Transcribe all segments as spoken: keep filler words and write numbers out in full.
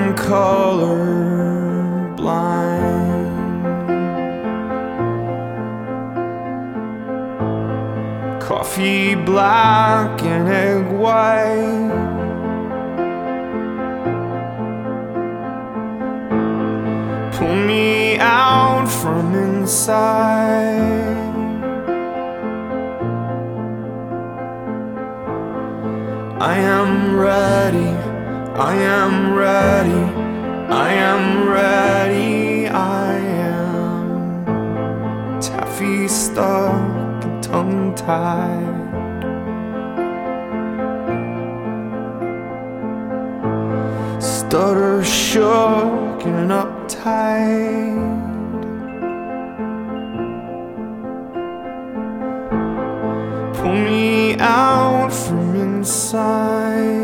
am colorblind. Coffee black and egg white. Pull me out from inside. I am ready, I am ready, I am ready, I am taffy stuck and tongue-tied. Stutter shook and uptight. Pull me out from inside.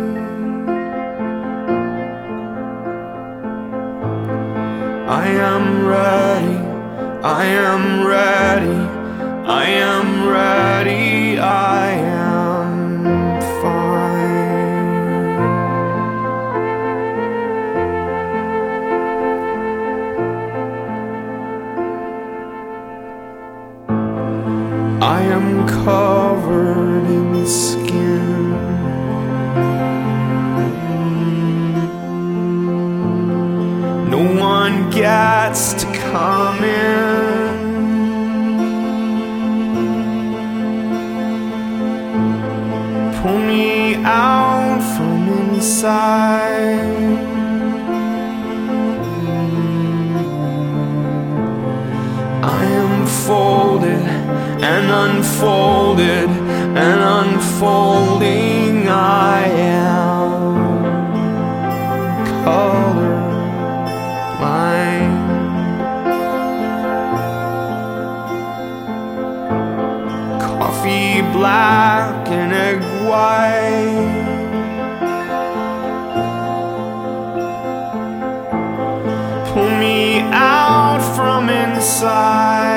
I am ready, I am ready, I am ready, I am fine. I am covered in skin. No one gets to come in. Pull me out from inside. I am folded and unfolded and unfolding. I am colorblind. Coffee black and egg white. Pull me out from inside.